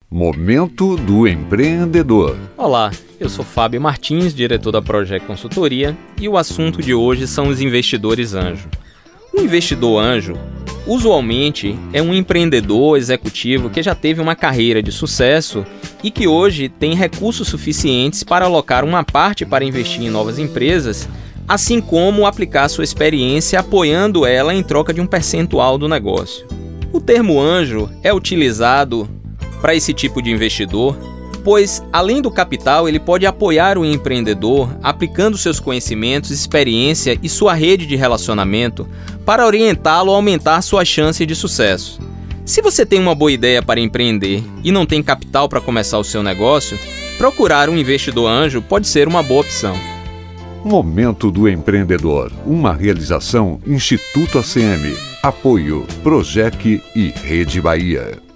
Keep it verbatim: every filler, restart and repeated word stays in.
Momento do empreendedor. Olá, eu sou Fábio Martins, diretor da Project Consultoria, e o assunto de hoje são os investidores anjo. O investidor anjo, usualmente, é um empreendedor executivo que já teve uma carreira de sucesso e que hoje tem recursos suficientes para alocar uma parte para investir em novas empresas, assim como aplicar sua experiência apoiando ela em troca de um percentual do negócio. O termo anjo é utilizado para esse tipo de investidor, pois, além do capital, ele pode apoiar o empreendedor aplicando seus conhecimentos, experiência e sua rede de relacionamento para orientá-lo a aumentar suas chances de sucesso. Se você tem uma boa ideia para empreender e não tem capital para começar o seu negócio, procurar um investidor anjo pode ser uma boa opção. Momento do empreendedor. Uma realização Instituto A C M. Apoio Project e Rede Bahia.